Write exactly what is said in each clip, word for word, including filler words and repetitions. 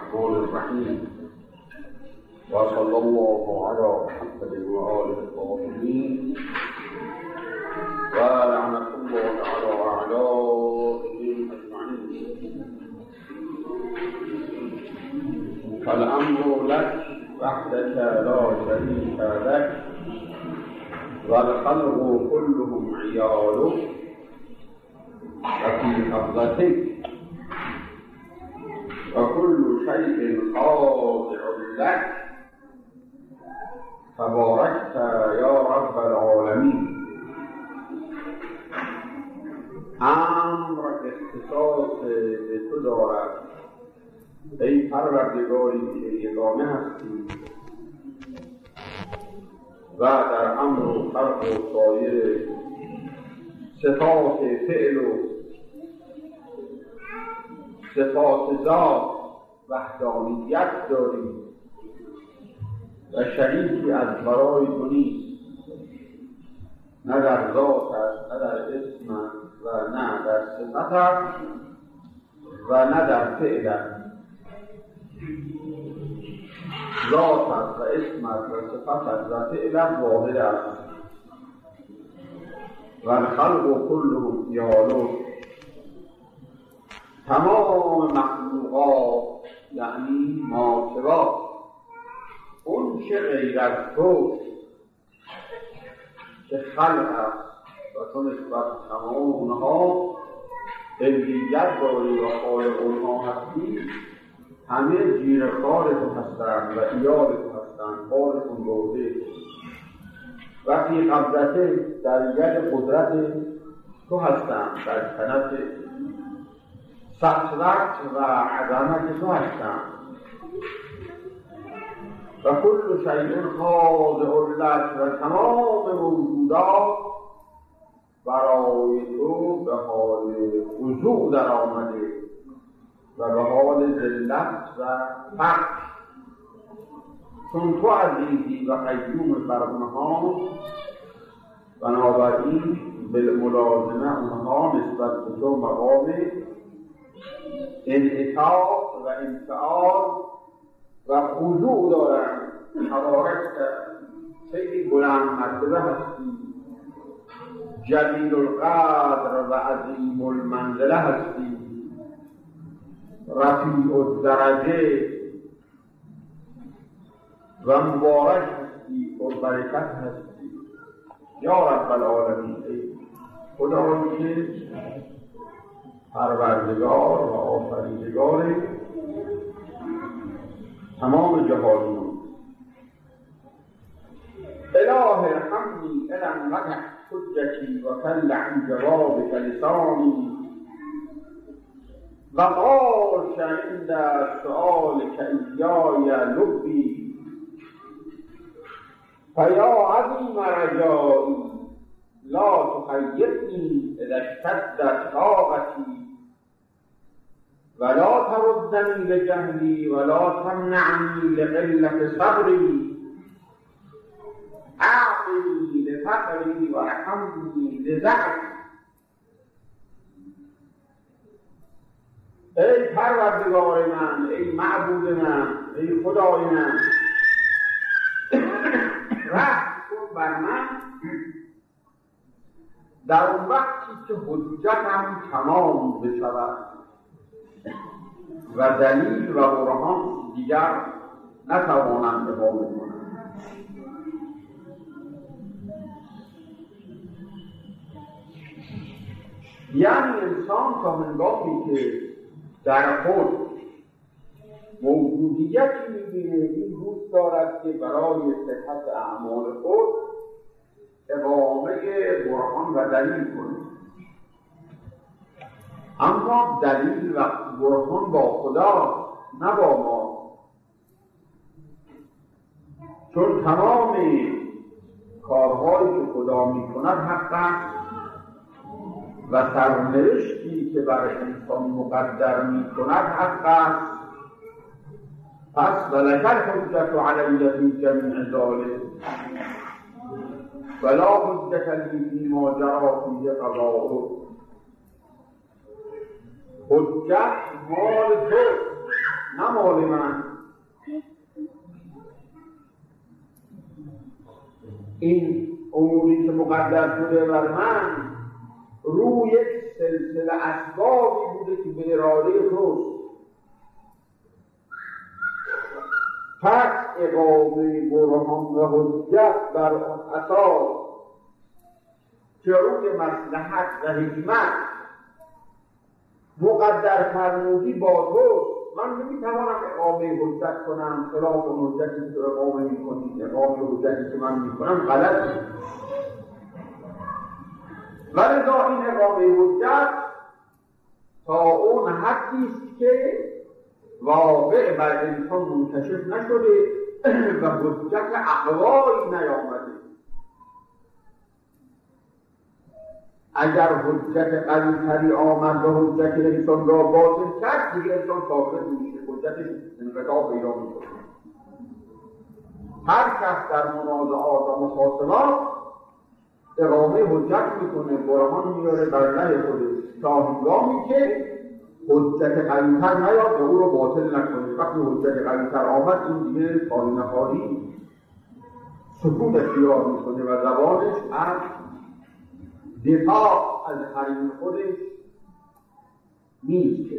الرحمن الرحيم وصلى الله على محمد وآله الطاهرين ولعنة الله على أعدائهم أجمعين. فالأمر لك وحدك لا شريك لك والخلق كلهم عيالك وفي قبضتك وكل شيء خاضع لك تباركت يا رب العالمين. امر اختصاص به تو دارد ای پروردگاری که یگانه هستی و در امر و خلق و سایر صفات فعل و صفات ذات وحدانیت داری و شریکی از برای تو نیست، نه در ذاتش نه در اسمش و نه در صفتش و نه در فعلش. ذاتش و اسمش و صفتش و فعلش واحد است. و الخلق كلهم عیالک، تمام مخلوقات یعنی ما سوا اون چه غیر از تو که خلق است و تو نسبت تمام اونها علیت داری و خالق اونها هستی، همه زیر کار تو هستند و ایال تو هستند، کارتون برده و فی قبضته در ید قدرت تو هستند، در کنت سطرت و عظمت تو هستند. و کل شیء خاضع لک، و تمام موجودات برای تو به حال خضوع در آمده و به حال ذلت و فقر، چون تو عزیزی و قیوم بر اونها، بنابراین بالملازمه اونها نسبت به تو مقام انعطاف و انفعال و خضوع دارند. تبارکت، خیلی بلند مرتبه هستی، جلیل القدر و عظیم المنزله هستی، رفیع الدرجه و مبارک هستی و برکت هستی. یا رب العالمین، ای خدایی که پروردگار و آفریدگار تمام جهانیان. اله ارحمنی اذا وقعت حجتی و کل عن جوابک لسانی و قاش عند سؤالک ایای لبی فیا عظیم رجایی لا تخیبنی اذا اشتدت طاقتی ولا تردنی لجهلی ولا تمنعنی لقلة صبری اعطنی لفقری و ارحمنی لضعفی. ای پروردگار من، ای معبود من، ای خدای من، رحم کن بر من در اون وقتی که حجتم تمام بشود و دلیل و برهان دیگر نتوانم اقامه کنم. یعنی انسان تا هنگامی که در خود موجودیتی می‌بینه، این دوست دارد که برای صحت اعمال خود اقامه برهان و دلیل کنه. اما دلیل و برهان با خدا، نه با ما، چون تمام کارهایی که خدا می‌کند حق است و سرنوشتی که بر انسان مقدر می‌کند حق است. پس ولک الحجة علی فی جمیع ذلک ولا حجة لی فیما جری فیه قضاؤه. حجت مال تو، نه مال من. این اموری که مقدر شده بر من روی یک سلسله اسبابی بوده که به اراده توست. پس اقامه برهان و حجت بر آن اساس که روی مصلحت و حکمت مقدر فرمودی با تو، من نمیتوانم اقامه حجت کنم خلاف اون حجتی که اقامه میکنی. اقامه حجتی که من میکنم غلطه. ولذا این اقامه حجت تا اون حدی است که واقع بر انسان منکشف نشده و حجت اقوایی نیامده. اگر حجت قوی‌تری آمد و حجت انسان را باطل کرد، دیگه انسان کافر میشه، حجتش انقطاع پیدا میکنه. هر کس در منازعات و مخاصمات اقامه حجت میکنه، برهان میاره بر علیه خودش تا هنگامی که حجت قوی‌تر نیاد و او را باطل نکنه. وقتی حجت قوی‌تر آمد، این دیگه خواهی نخواهی سکوت اختیار میکنه و زبانش از دفاع از حریم خودش نیست.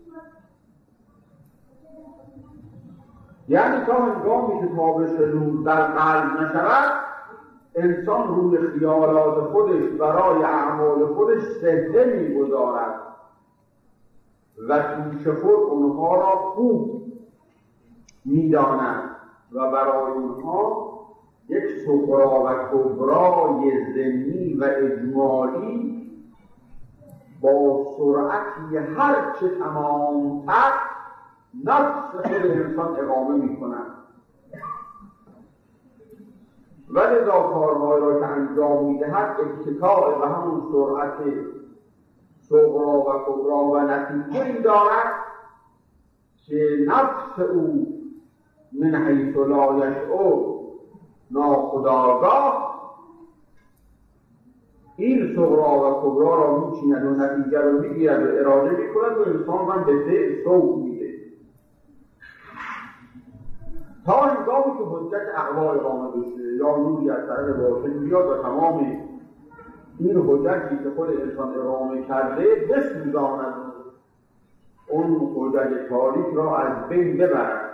یعنی تا هنگامی که تابش نور در قلب نشود، انسان روی خیالات خودش برای اعمال خودش سجده می‌گذارد و توش خود اونها را خوب می‌داند و برای اونها یک صغرا و کبرای ضمنی و اجمالی با سرعتی هرچه تمام‌تر نفس خود انسان اقامه می‌کند. ولذا کارهای را که انجام می‌دهد اتکاء به همون سرعت صغرا و کبرا و نتیجه‌ای دارد که نفس او من حیث لا یشعر ناخودآگاه این صغرا و کبرا را میچیند و نتیجه را میگیرد و اراده میکند و انسان من به ده سوق میده تا هنگامی که حجت اقوا اقامه بشه یا نوری از طرف باطن بیاد و تمام این حجتی که خود انسان اقامه کرده بسوزاند، اون حجت تاریک را از بین ببرد.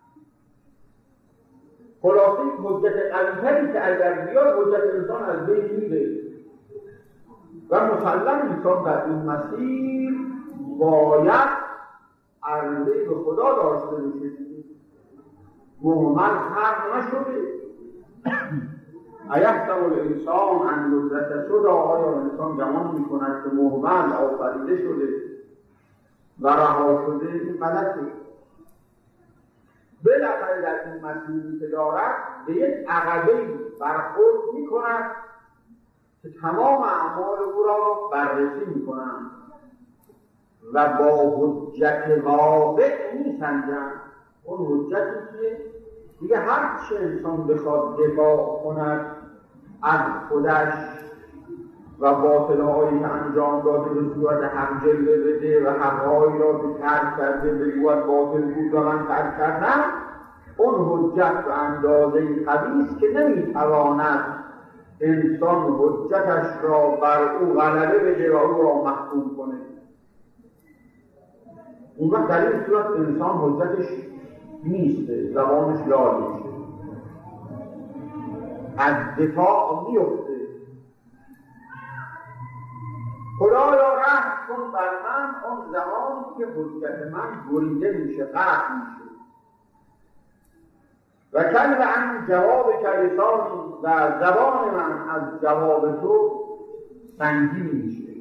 خلاصه حجت قوی‌تری که اگر بیاد حجت انسان از بین میره و مسلم انسان در این مسیر باید عرضه به خدا داشته باشه. محمد حق نشده. ایحسب الانسان ان یترک سدی، آیا انسان گمان میکند که محمد آفریده شده و رها شده؟ این غلطه. بالاخره در این مسیری که دارد به یک عقبه‌ای برخورد میکند که تمام اعمال او را بررسی میکنند و با حجت واقع میسنجند. اون حجتی که دیگه هر چه انسان بخواد دفاع کند از خودش و باطل‌هایی که انجام داده به صورت حق جلوه بده و حق‌هایی را که ترک کرده بگوید باطل بود و من ترک کردم، اون حجت به اندازه قوی است که نمیتواند انسان حجتش را بر او غلبه بده و او را محکوم کنه. اون وقت در این صورت انسان حجتش نیسته، زبانش لال میشه، از دفاع میفته. خدایا رحم کن بر من اون زمانی که حجت من بریده میشه، قطع میشه. و کل عن جواب کلیسانی و زبان من از جواب تو سنگین میشه.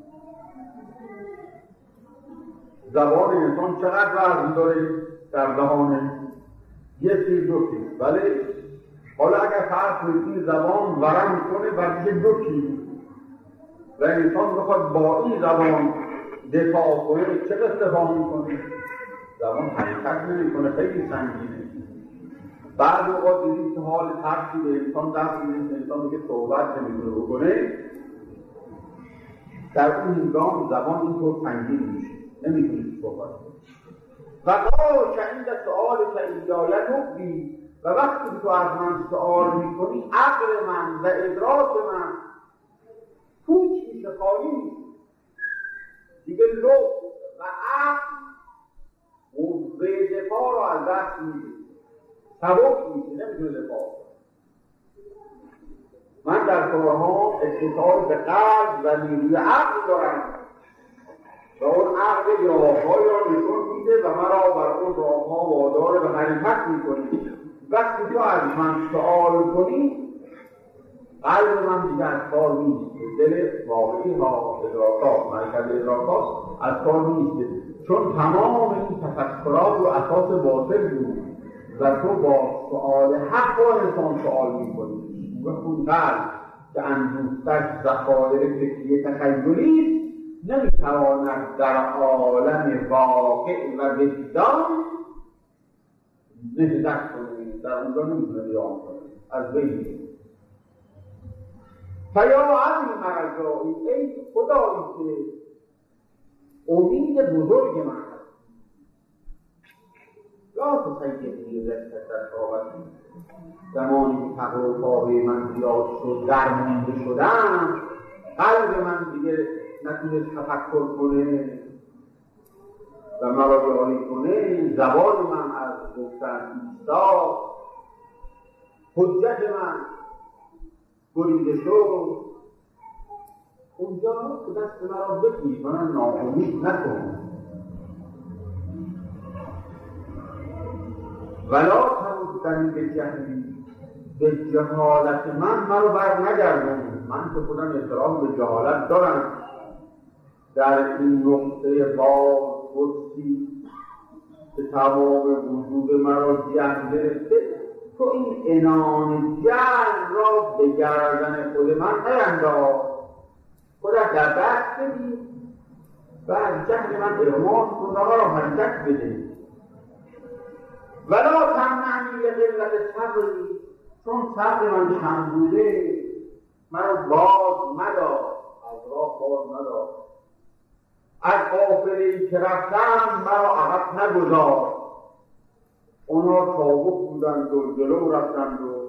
زبان انسان چقدر وزن داره در دهان یه سی دو کیلو، ولی حالا اگر فرض کنید این زبان ورم کنه بر دو کیلو و انسان بخواد با این زبان دفاع کنه، چقدر دفاع میکنه؟ زبان حرکت نمیکنه، خیلی سنگینه. بعد اوقات دیدید که حال ترسی به انسان دست میدید، انسان دیگه صحبت نمیتونه بکنه، در اون هنگام زبان اینطور سنگین میشه، نمیتونید صحبت کنه. و قال که عند سؤال که ایای لبی، و وقتی تو از من سؤال میکنی عقل من و ادراک من پوچ میشه، خالی میشه دیگه. لب و عقل قوه دفاع رو از دست میده، سبک میشه، نمیتونه دفاع. من در کارها اتصال به قلب و نیروی عقل دارم و اون عقل راه‌هایی را نشون میده و مرا بر اون راه‌ها وادار به حرکت میکنه. وقتی تو از من سؤال کنی قلب من دیگه از کار نیست، دل واقعی ها ادراکات، مرکز ادراکات از کار نیست، چون تمام این تفکرات رو اساس باطل بود و تو با سؤال حق با انسان سؤال میکنی. و اون قلب که اندوستش ذخایر فکری تخیلی نمیتواند در عالم واقع و وجدان نهضت کنه، در اونجا نمیتونه بیان کنه، از بین. فیا عظیم رجایی، ای خدایی که امید بزرگ من هست. لا تسیدی رفتت طاقتی، زمانی که تقر و تابه من زیاد شد، درمانده شدم، قلب من دیگه نتونست تفکر کنه و مرا جاری کنه، زبان من از گفتن ایستاد، حجت من بریده شد. اونجا که دست مرا بگیر، من ناامید نکن. ولا تردنی به جهلی، به جهالت من مرا بر نگردون. من که خودم احترام به جهالت دارم، در این نقطه باز قدسی که تمام وجود مرا جهل گرفته، تو این عنان جهل را به گردن خود من نینداز، خودت در دست بدی و از جهل من اغماض کن و مرا حرکت بده. ولا تمنعنی قلت صبری، چون صبر من کم بوده مرا باز مدار، از راه باز مدار. از قافله‌ای که رفتم مرا عقب نگذار. اونا تابوت بودند و جلو رفتند و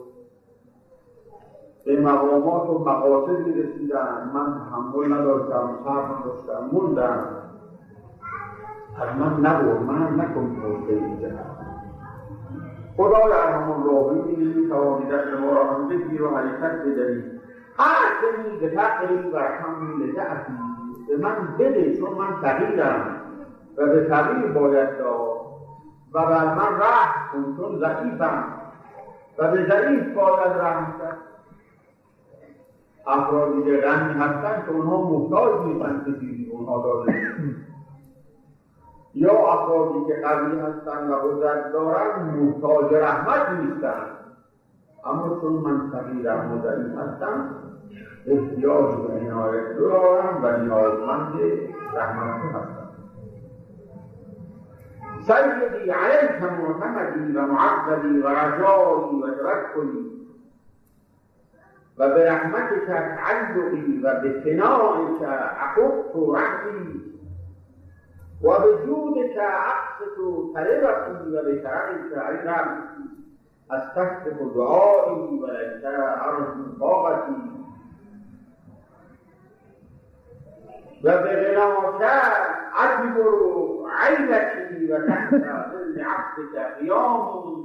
به مقامات و مقاصد می‌رسیدند، من تحمل نداشتم، صبر نداشتم، موندم. از من نبر، من نکن توسعه اینجا. خدای ارحم الراحمین می‌توانی دست ما را هم بگیر و حرکت بدهی. اعطنی بتقری و ارحمنی لضعفی، به من بده چون من فقیرم و به فقیر باید داد، و بر من رحم کن چون ضعیفم و به ضعیف باید رحم کرد. افرادی که غنی هستند که اونها محتاج نیستند که چیزی اونها داده، یا افرادی که قوی هستند و قدرت دارند محتاج رحمت نیستند، اما چون من فقیرم و ضعیف هستم احتیاج به عنایت دارم و نیازمند رحمت هستم. سیدی علیک معتمدی و معبدی و رجایی و توکلی، و به رحمتک تعلقی و به ثنائک عقبت رحمی، و به جودک اقصد طلبتی و به کرمک علم استفتح دعایی و لیس ارجو طاقتی، و به غناک اجبر عیلتی و تحت ظل عبدک قیامی،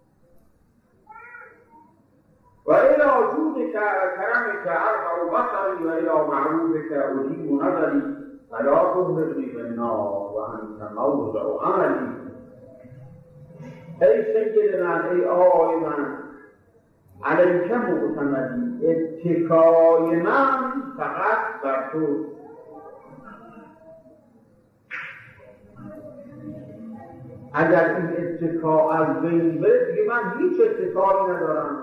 و الى جودک کرمک ارفع بصری و الى معروفک اجیب نظری، فلا تهرقنی بالنار و انت موضع عملی. ای سید من، ای آقای من، علیک معتمدی، اتکای من فقط بر تو. اگر این اتکا از بین بره دیگه من هیچ اتکایی ندارم.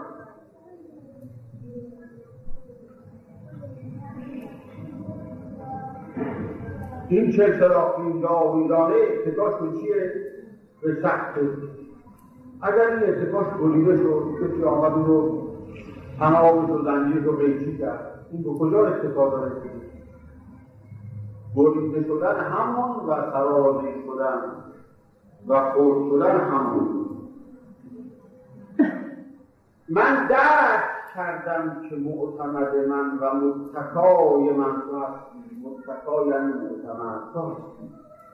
این چه سراخی جاویدانه اتکاش چیه؟ به سخت. اگر این اتکاش بریده شد، کسی آمد اون رو تنابش و زنجیر رو قیچی کرد، این به کجا اتکا داره؟ بریده شدن همون و سرازی شدن و خرد شدن همون. من درک کردم که معتمد من و متکای من تو هستی. متکای یعنی معتمد تو هستی.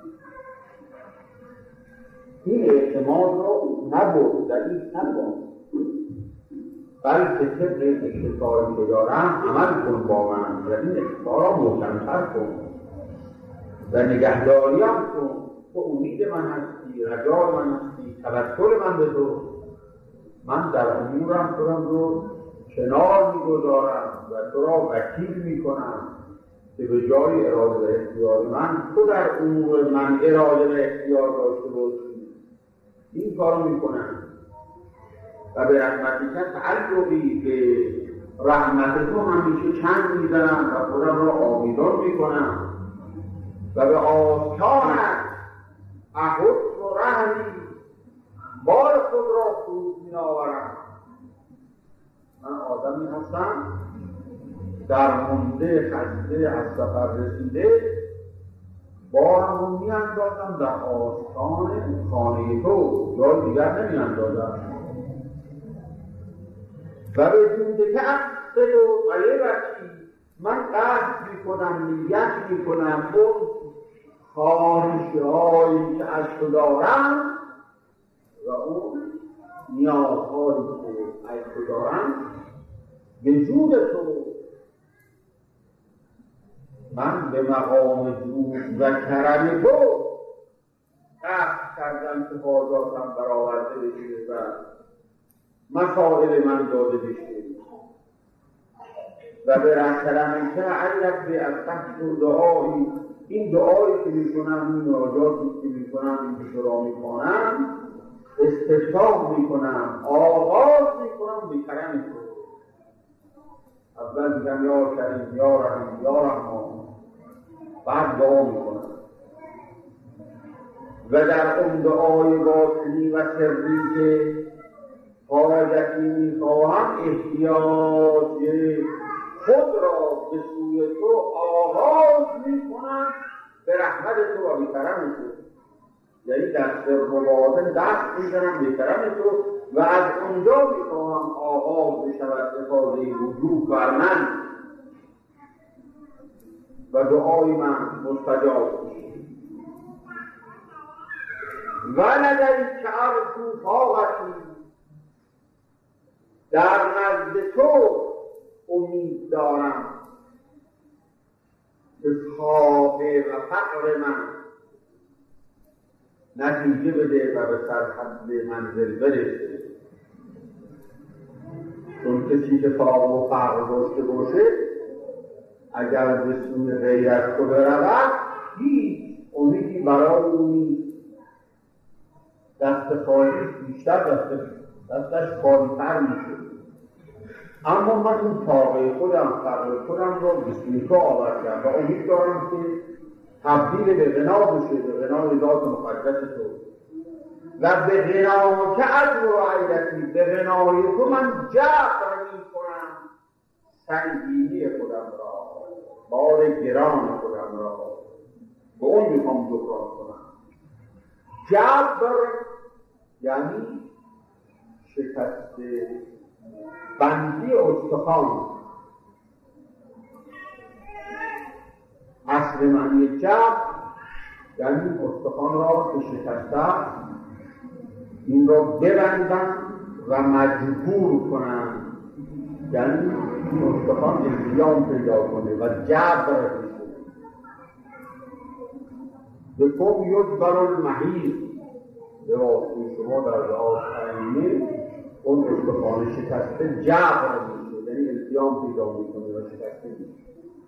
این اعتماد رو نبود، ضعیف نبود، بلکه طبق اتفاقی که دارم عمل کن با من و این اتفاق را محکم‌تر کن و نگهداری هم کن. تو امید من هستی، رجای من هستی، توکل من به تو. من در امورم تو رو کنار می‌گذارم و تو را وکیل می‌کنم که به جای اراده و اختیار من تو در امور من اراده و اختیار داشته باشی. این کارو می‌کنم و به رحمتی که تعلقی به رحمت تو همیشه چند می‌زنم و خودم را آویزان می‌کنم و به آستانت احد و رحمی بار خود را فرود می‌آورم. من آدمی هستم در مونده خسته از سفر رسیده، بارم رو می‌اندازم در آستان خانه تو، جای دیگر نمی‌اندازم و به جوده که اقصد و غلیبتی من قصد می‌کنم، نیت می‌کنم اون خواهش‌هایی که از تو دارم و اون نیازهایی که از تو دارم به جود تو. من به مقام جود و کرم تو قصد کردم که حاجاتم برآورده بشه و مسائل من داده بشه و به رحمت که علت به از تحت دعایی، این دعایی که میکنم، این مناجاتی که میکنم، این که را میکنم، استفتاح میکنم، آغاز میکنم به کرم تو. اول میگم یا کریم، یا رحیم، یا رحمان، بعد دعا میکنم و در اون دعای باطنی و سری که حاجتی میخواهم احتیاج خود را به سوی تو آغاز میکنم به رحمت تو و به کرم تو. یعنی در سر و باطن دست میزنم به کرم تو و از اونجا میخواهم آغاز بشود افاده وجود بر من و دعای من مستجاب بشه. و نداری که ارجو طاقتی، در نزد تو امید دارم که خواب و فقر من نتیجه بده و به سرحد منزل برسه. چون کسی که خواب و فقر داشته باشه اگر به سوی غیر از تو برود هیچ امیدی برای او نیست. دست خالی بیشتر دست دستش خالی‌تر میشه. اما من این طاقه خودم، فقر خودم را به سوی تو آوردم و امید دارم که تبدیل به غنا بشه، به غنای ذات مقدس تو و به غنا که از رعایتی، به غنای تو من جبر می کنم سنگینی خودم را، بار گران خودم را به اون میخوام جبران کنم. جبر یعنی شکست بندی استخوان. اصل معنی جبر یعنی استخوان را که شکسته این را ببندن و مجبور کنن، یعنی این استخوان التیام پیدا کنه و جبر بشه. به کم یجبر المحیط، به واسطه شما در لحاظ تعیینی اون استخوان شکسته جبر میشه، یعنی التیام پیدا میکنه و شکسته میشه.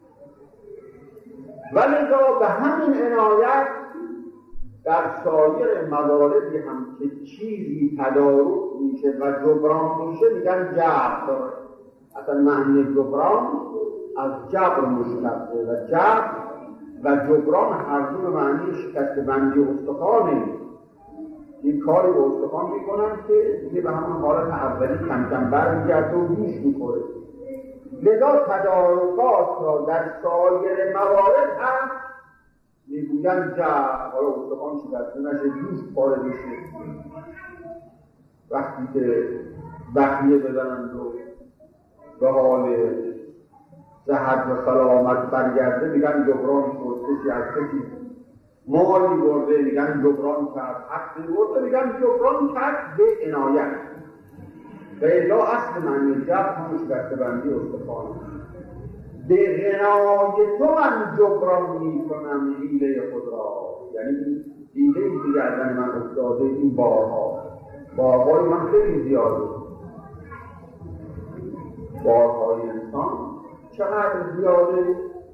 ولذا به همین عنایت در سایر مواردی هم که چیزی تدارک میشه و جبران میشه میگن جبر. اصلا معنی جبران از جبر مشتقه و جبر و جبران هر دو معنی شکست بندی استخوانه. این کاری به استخوان میکنن که دیگه به همون حالت اولی کم کم برمیگرده و گوش میخوره. لذا تدارکات را در سایر موارد هم میگویند که حالا استخوان شکسته نشه، جوش پاره بشه، وقتی که بخیه بزنند و به حال صحت و سلامت برگرده میگن جبران شد، کسی از کسی مالی برده میگن جبران کرد، حقی برده میگن جبران کرد به عنایت. و الا اصل معنی جبر همون شکسته بندی استخوان. به غنای تو من جبران میکنم حیله خود را، یعنی حیله ای که گردن من افتاده این بارها، بارهای من خیلی زیاده، بارهای انسان چقدر زیاده.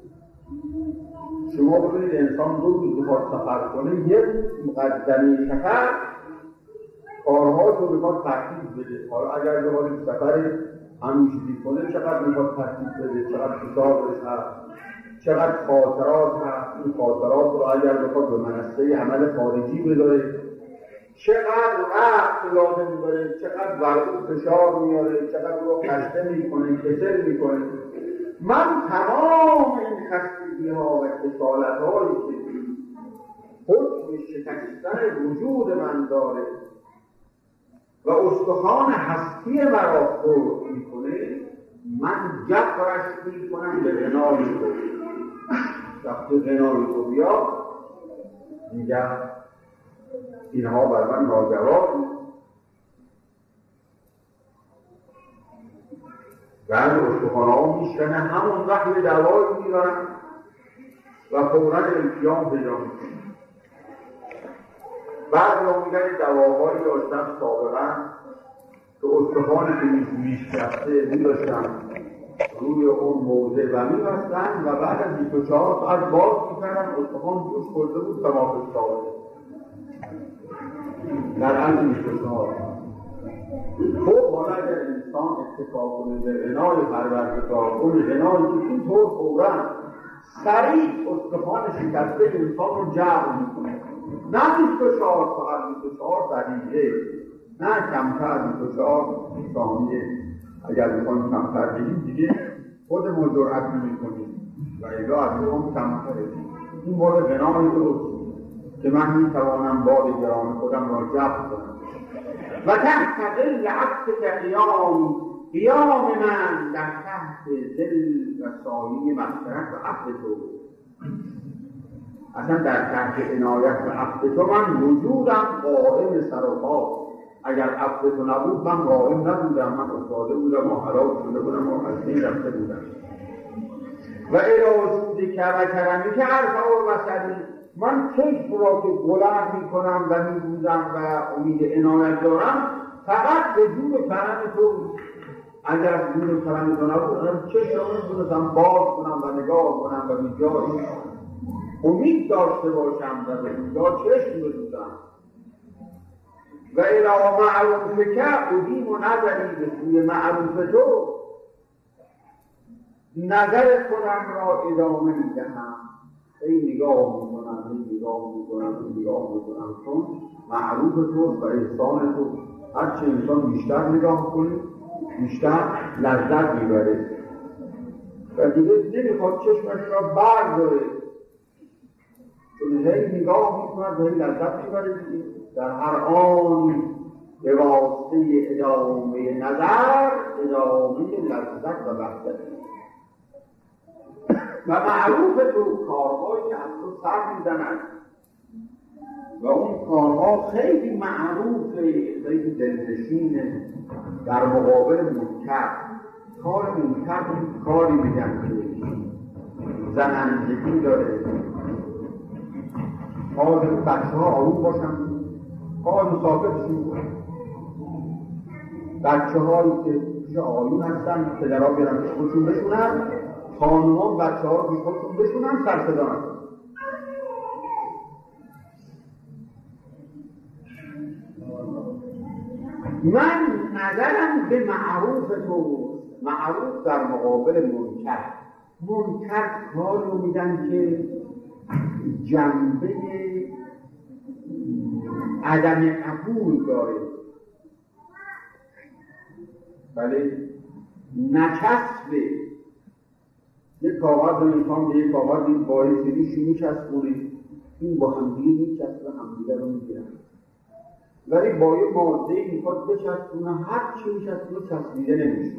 شما ببینید انسان دو روز بخواد سفر کنه، یک مقدمه سفر کارهاش رو بخواد ترتیب بده. حالا اگر بخواد سفر همیشگی کنه چقدر میخواد ترتیب بده، چقدر حسابش هست، چقدر خاطرات هست. این خاطرات رو اگر بخواد به منصه عمل خارجی بذاره چقدر وقت لازم میبره، چقدر برای فشار میاره، چقدر رو خسته میکنه، کسل میکنه. من تمام این خستگی ها و کسالت هایی که حکم شکستن وجود من داره و استخوان هستی مرا خورد میکنه، من جبرش میکنم به غنای تو. وقتی غنای تو بیاد میگم اینها بر من ناجواب. بعد استخوان ها میشکنه، همون وقت به دوایی میبرن و فورا التیام پیدا میکنه. بعد یا میگن دواهایی داشتن سابقا که استخوانی که میشکسته میداشتن روی اون موضع و میبستن و بعد از بیست و چهار ساعت باز میکردن، استخوان جوش خورده بود تمام ساعته در عمل بیست و چهار. خب حالا اگر انسان اتفاق کنه به غنای پروردگار، اون غنایی که اینطور فورا سریع استخوان شکسته انسان رو جمع میکنه، نه بیست و چهار ساعت، بیست و چهار دقیقه، نه کمتر، بیست و چهار ثانیه. اگر بخوایم کمتر بگیم دیگه خودمون جرأت نمی‌کنیم و الا از اون کمتره. این مورد غنای درست که من میتوانم بار گران خودم را جبر کنم و تحت ظل عطف قیام قیام من در تحت ظل و سایه مغفرت و عفو تو. اصلا در تحت عنایت و عفو تو من وجودم قائم سر و پا. اگر عفو تو نبود من قائم نبودم، من افتاده بودم و هلاک شده بودم و از بین رفته بودم. و الازود که و کرمی که عرفه و بسری، من چشم را که بلند می کنم و می بودم و امید عنایت دارم فقط به جود کرم تو. اگر جود کرم تو نبود چشم را می بودم باز کنم و نگاه کنم و به جایی امید داشته باشم و به جا چشم بدودم. و الا معروف که قدیم و نظری به سوی معروف تو، نظر خودم را ادامه میدهم. ای نگاه میکنم، ای نگاه میکنم، ای نگاه میکنم، چون معروف تو و احسان تو. هرچی انسان بیشتر نگاه کنه بیشتر لذت میبره و دیگه نمیخواد چشمش را برداره، چون هی نگاه میکنه و هی لذت میبره. در هر آن به واسطه ادامه نظر ادامه لذت و وحدت. و معروف تو کارهایی که از تو سر میزنند و اون کارها خیلی معروفه، خیلی دلنشینه در مقابل منکر. کار منکر کاری میگن که زنندگی داره. حاضر بچه ها آروم باشن، حال مسافرشون کنن. بچه هایی که پیش آیون هستن پدرها بیارن پیش خودشون بشونن، خانومان بچه ها رو پیش خودشون بشونن، سر صدا نکنن. من نظرم به معروف تو، معروف در مقابل منکر. منکر کار رو میدن که جنبه عدم قبول داره، بله نچسبه. یک کاغذ رو میخوام به یک کاغذ این باعث سریشی میچسبونی همدیگه میچسبه همدیگه رو میگیرن، ولی با یه مادهی میخواد بچسبونه، هر چی میچسبونه چسبیده نمیشه.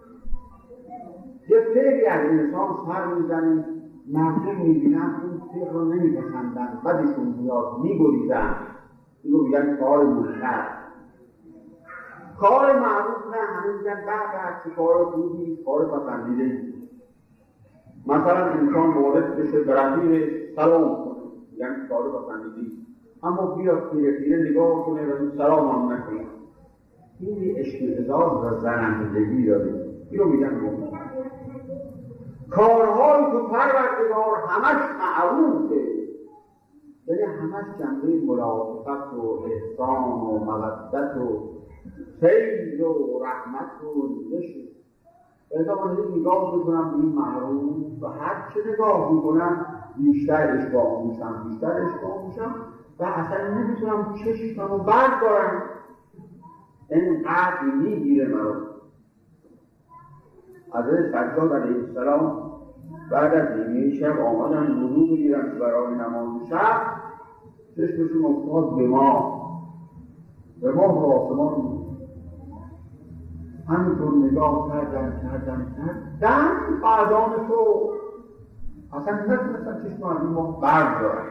یه فعلی از انسان سر میزنه، مردم میبینن اون فعل رو نمیپسندن، بدشون میاد میگریزن، این رو میگن کار منکر. کار معروف نه، همه میگن بعد از چه کار خوبی، کار پسندیده. مثلا انسان وارد بشه به رفیقش سلام کنه، میگن کار پسندیده، اما بیا پیره پیره نگاه کنه و سلام هم نکنه، این اشتعاض و زنندگی داره، این رو میگن منکر. کارهای تو پروردگار همش معروفه، یعنی همش جنبه ملاطفت و احسان و مودت و فیض و رحمت و ریزشه. اذا من نگاه میکنم به این معروف و هر چه نگاه میکنم بیشتر اشباع میشم بیشتر اشباع میشم و اصلا نمیتونم چشممو بردارم، اینقدر میگیره مرا. حضرت سجاد علیه السلام بعد از نیمه شب آمدن وضو بگیرن برای نماز شب، چشمشون افتاد به ما به ما و آسمان، همینطور نگاه کردن کردن کردن بعدان تو اصلا نتونستن چشم از این ما بردارن.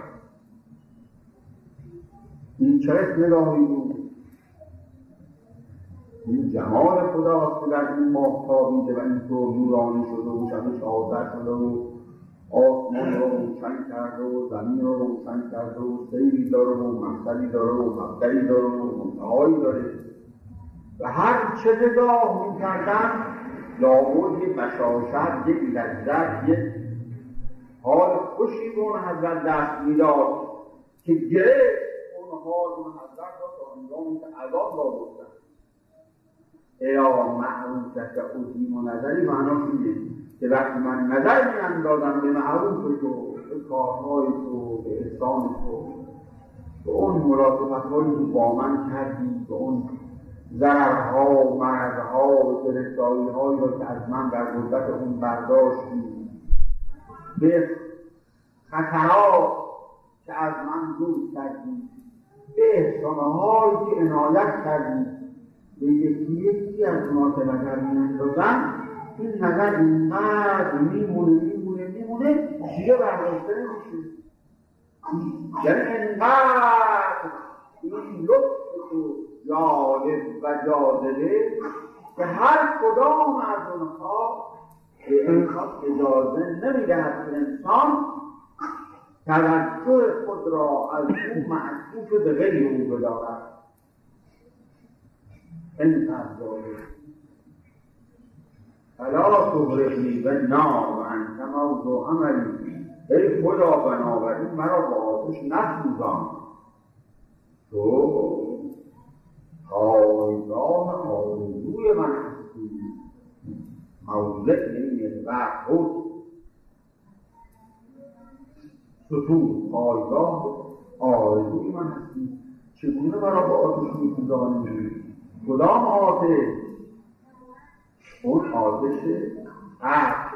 این چرس نگاهی بود، این جمال خداست که در این ماه تابیده و اینطور نورانی شده و شبش آذر شده و آسمان رو روشن کرده و زمین رو روشن کرده و سیری داره و مقصدی داره و مبدعی داره و منتهایی داره و هر چه نگاه می‌کردن لابد یک بشاشت، یک لذت، یک حال خوشی به اون حضرت دست میداد که گرفت اون حال اون حضرت را تا انجامی که عذاب را بردن. ایا معروفت عظیم و نظری معناش اینه که وقتی من نظر می‌اندازم به معروف تو، به کارهای تو، به احسان تو، به اون ملاطفت‌هایی که با من کردی، به اون ضررها، مرضها، گرفتاری‌هایی را که از من در مدت اون برداشتی، به خطرات که از من دور کردی، به احسان‌هایی که عنایت کردی، به یکی یکی از اونا که نظر می‌اندازم، این نظر اینقدر میمونه میمونه میمونه دیگه برداشته نمیشه. یعنی اینقدر این لطف تو جالب و جاذبه که هر کدام از اونها به انسان اجازه نمیدهد که انسان توجه خود را از اون معطوف به غیر او بدارد. اینقدر جالب فلا تغرقنی بالنار وانت موضوع عملی، ای خدا بنابراین مرا با آتش نسوزان، تو پایگاه آرزوی من هستی. موضع این وقت بود ستون پایگاه آرزوی من هستی. چگونه مرا با آتش میسوزانی؟ کدام آتش؟ اون آتش قتل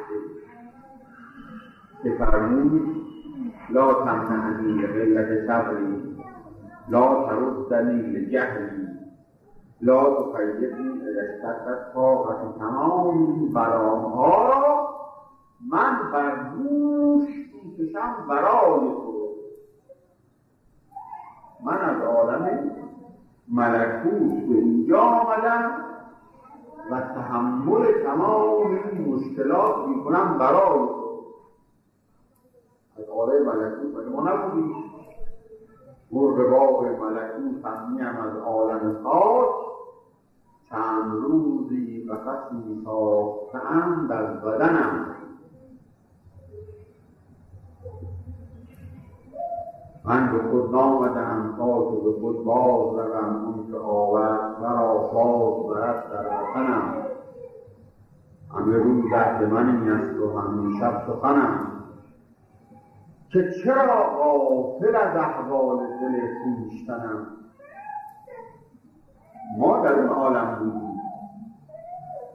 که فرمود لا تمنعنی لقلت صبری لا تردنی لجهلی لا تخیبنی اذا اشتدت طاقت تمام برامها را من بر دوش میکشم برای تو. من از عالم ملکوت به اینجا آمدم و تحمل تمام این مشکلات میکنم برای تو. از عالم ملکوت مگه ما نبودیم؟ مرغباب ملکوت هم میم از عالم خاک، چند روزی قفسی ساخته‌ام در بدنم. من به خود نامدم تا تو به خود باز روم، اون که آورد مرا باز برد در وطنم. همه روز درد من این است و همین شب سخنم، که چرا غافل از احوال دل خویشتنم. ما در اون عالم بودیم،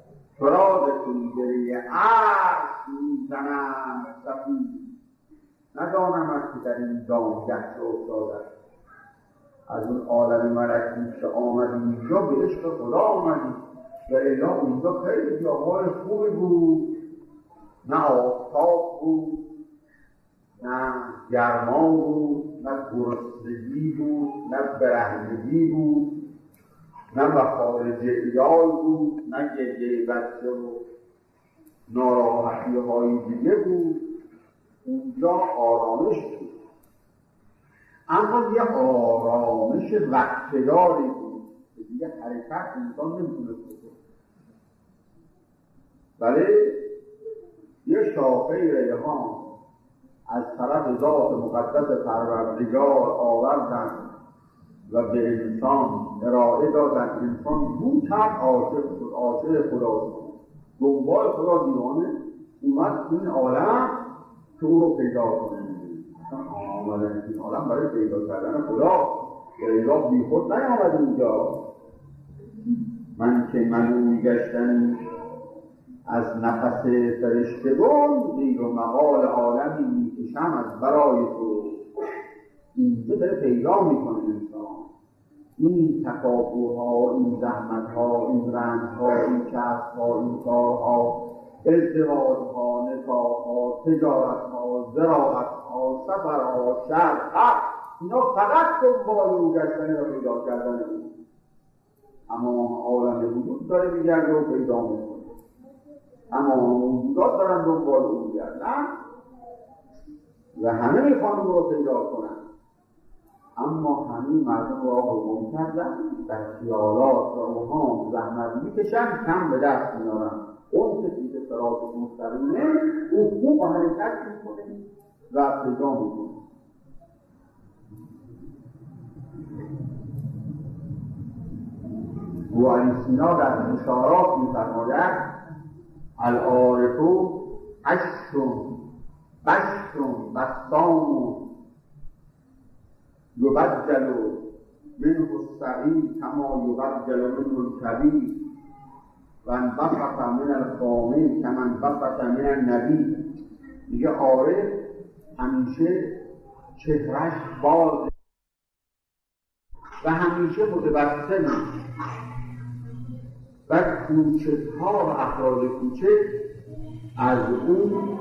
فراز تویدری عرش میزنم سفید، ندانم که در این دامگه چه افتاده از اون عالم ملکوت که آمدی اینجا به عشق خدا آمدی و الا اینجا خیلی جاهای خوبی بود، نه آفتاب بود، نه گرما بود، نه گرسنگی بود، نه برهنگی بود، نه مخارج ایال بود، نه گریه بچه و ناراحتی های دیگه بود. اونجا آرامش بود، اما یه آرامش وقتداری بود که دیگه حرکت انسان نمیتونست بکنه. ولی یه شاخه ریحان از طرف ذات مقدس پروردگار آوردن و به انسان ارائه دادن، انسان بو کرد، عاشق شد، عاشق خدا شد، دنبال خدا دیوانه اومد این عالم که او رو پیدا کنه. آمدن این عالم برای پیدا کردن خدا، پیدا بی خود نیامد اینجا. من که منو گشتن از نفس فرشتگان، زیر و مقال عالمی میکشم از برای تو. اینجا داره پیدا میکنه انسان این تکاپوها، این زحمتها، این رنجها، این کسبها، این کارها، ازدواجها، نکاحها، تجارتها، زراعتها، سفرها، شرها، اینا فقط دنبال او گشتن و پیدا کردن او. اما عالم وجود داره میگرده و پیدا میکنه، اما موجودات دارن دنبال او میگردن و همه میخوان او رو پیدا کنن، اما همین مردم را قربان کردن، در خیالات و اوهام زحمت میکشن، کم به دست میارن. اون که دیگه صراط مستقیمه او خوب حرکت میکنه و پیدا میکنه. و علی سینا در اشارات میفرماید العارفو عشرون بشرون بستان یبجل منه الصغیر کما یبجل منه الکبیر و انبسط من الخامل کما انبسط من النبی. میگه عارف همیشه چهرش باز و همیشه متبسمه و کوچک‌ها و افراد کوچک از اون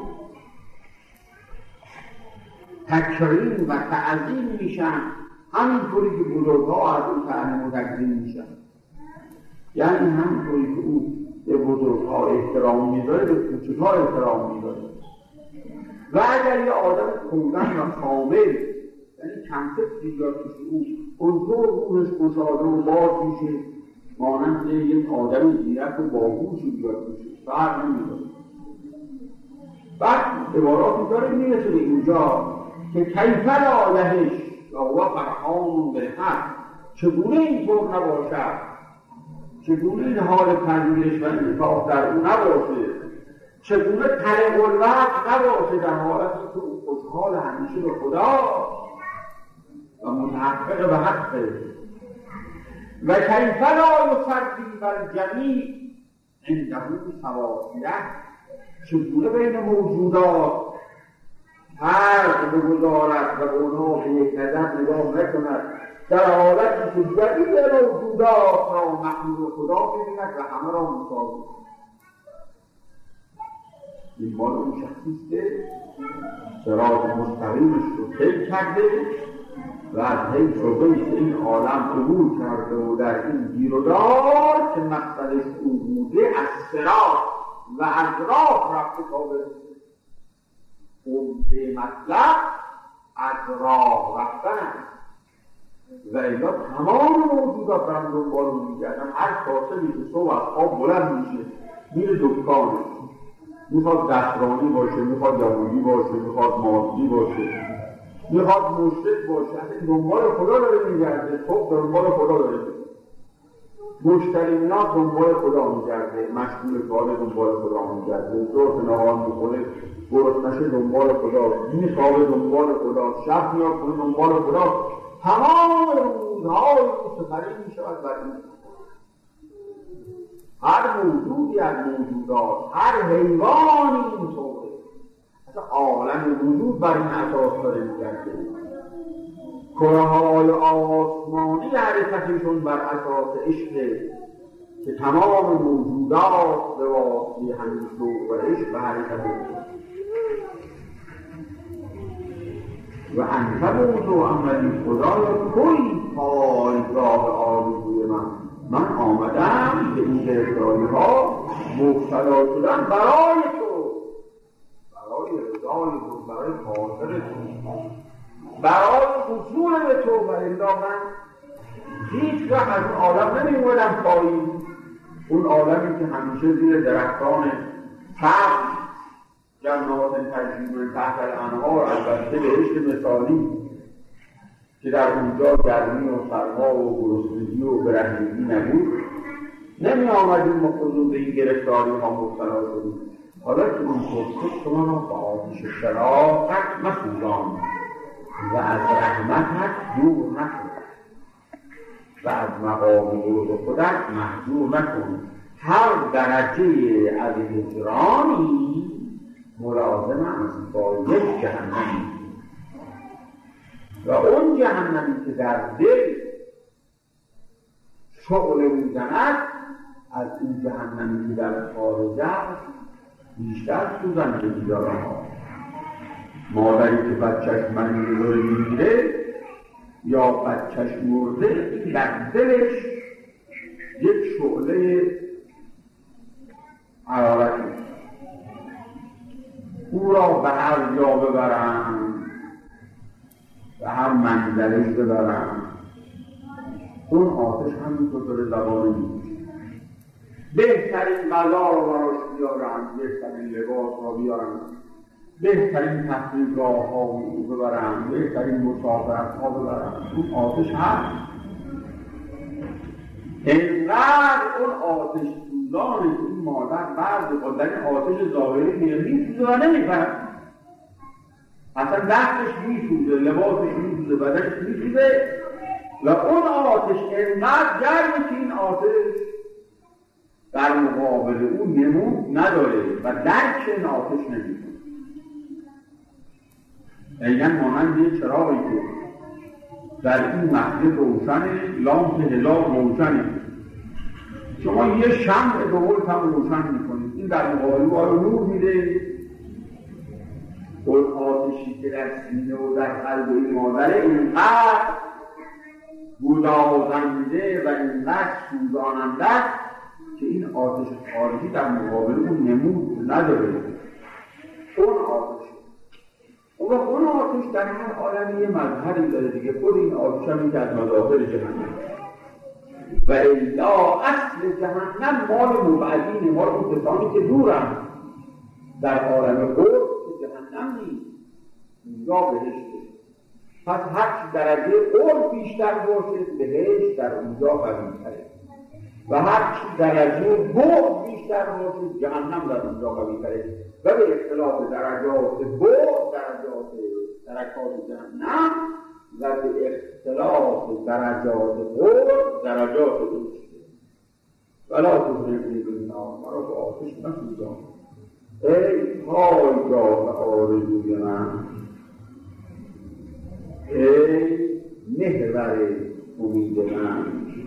تکریم و تعظیم میشن، همینطوری که بزرگ‌ها از اون تعظیم و تکریم میشن. یعنی همینطوری که او به بزرگ‌ها احترام میذاره به کوچک‌ها احترام میذاره. و اگر یه آدم کامل و کامل، یعنی کمتر دیگر توش او اونطور روحش گشاده و باز میشه، مانند یک آدم زیرک و باهوشی دیگر توش فرق نمی‌کنه. بعد عباراتی داره میرسه به اینجا که کیفل آلهش و هو فرحان بالحق، چگونه اینطور نباشد، چگونه این حال پذیرش و انصاف در او نباشه، چگونه طلب الوقت نباشه در حالتی که او خوشحال همیشه به خدا و متحقق به حقه. و کیفل آلهی و الجمیع عنده سواسیه، چگونه بین موجودات فرق بگذارد و به اونها به یک نظر نگاه نکند، در حالتی که جدید موجودات را مخلوق خدا ببیند و همه را مساوی. این مال اون شخصیست که صراط مستقیمش رو طی کرده و از حیث و بیت این عالم عبور کرده و در این گیر و دار که مقصدش او بوده از صراط و از راه رفته تا برسه. عمده مطلب از راه رفتن است و الا تمام موجودات برم دنبال رو میگردن. هر کاسبی که صبح از خواب بلند میشه میره دکانش، میخواد دسترانی باشه، میخواد یهودی باشه، میخواد مادی باشه، میخواد مشرک باشه، دنبال خدا داره میگرده. صبح دنبال خدا داره، مشتری میاد دنبال خدا میگرده، مشغول کار دنبال خدا میگرده، ظهر نهار میخوره گرسنشه دنبال خدا، میخوابه دنبال خدا، شب میاد کنه دنبال خدا. تمام روزهای او سپری میشود بر این. هر موجودی از موجودات، هر حیوانی اینطوره. اصلا عالم وجود بر این اساس داره می‌گرده. کره‌های آسمانی حرکتشون بر اساس عشقه که تمام موجودات به واسطه همین شوق و عشق به حرکت می‌افتند. و انتبهت و عملی خدایا توی پایگاه آرزوی من. من آمدم به این گرفتاری ها مبتلا شدن برای تو، برای رضای تو، برای خاطر تو، برای حصول به تو. و الا من هیچ وقت از اون عالم نمی‌اومدم پایین، اون عالمی که همیشه زیر درختان سبز جنات تجری تحت الانهار، البته بهشت مثالی که در اونجا گرمی و سرما و گرسنگی و برهنگی نبود، نمی آمدیم ما خودمون به این گرفتاری ها مبتلا شدیم. حالا که اون خودکش شما را با آتش شرافت مسوزان و از رحمتت دور نکن و از مقام برد خودت محجور نکن. هر درجه از هجرانی ملازم است با یک جهنمی، و اون جهنمی که در دل شعله میزند از این جهنمی که در خارج است بیشتر سوزندگی داره. مادری که بچهش مریض رو میگیره یا بچهش مرده، در دلش یک شعله حرارتی او را به هر جا ببرن، به هر منزلش ببرن، اون آتش همینطور داره زبانه میشه. بهترین غذا را براش بیارن، بهترین لباس را بیارن، بهترین تفریحگاه ها رو ببرن، بهترین مسافرت ها ببرن، اون آتش هست. اینقدر اون آتش سوزان این مادر بعد با در این آتش ظاهری میسوزه و نمیپرد، اصلا دستش میسوزه، لباسش میسوزه، بدنش میسوزه، و اون آتش اینقدر گرمه که این آتش در مقابل اون نمود نداره و درک این آتش نمیکنه. اینن مانند یه چراغی که در این مسجد روشنه، لامپ هزار روشنه، شما یه شمع به ولت هم روشن میکنید، این در مقابل او نور میده. اون آتشی که در سینه و در قلب این مادره اینقدر گدازنده و اینقدر سوزاننده که این آتش خارجی در مقابل اون نمود نداره. اون آتش اون اون آتش در هر عالمی یه مظهری داره دیگه. خود این آتش هم که از مظاهر جهنم، و الا اصل جهنم مال مبعدین، مال اون کسانی که دورن در عالم قرب که جهنم نیست، اونجا بهشته. پس هر درجه قرب بیشتر باشه بهشت در اونجا قوی‌تره، و هر درجه بعد بیشتر باشه جهنم در اونجا قوی‌تره. و به اختلاف درجات بعد درجات درکات جهنم و به اختلاف درجات قرب درجات بهشت. ولا تزرقی بالنار، مرا به آتش نسوزان. ای پایگاه آرزوی من، ای محور امید من،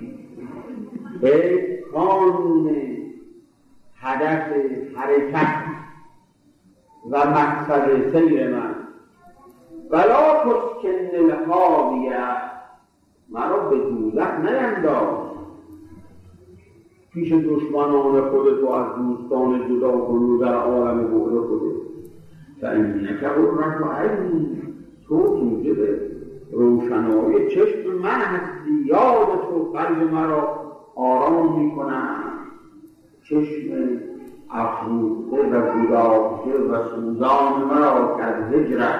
ای قانون هدف حرکت و مقصد سیر من. ولا تسکن الهاویه، مرا به دوزخ نینداز. پیش دشمنان خودت و از دوستان جدا کنی در عالم بعد خودت. فإنک قرة عینی، تو موجب روشنایی چشم من هستی. یاد تو قلب مرا آرام میکنم، چشم افروخته و گداخته و سوزان مرا که از هجرت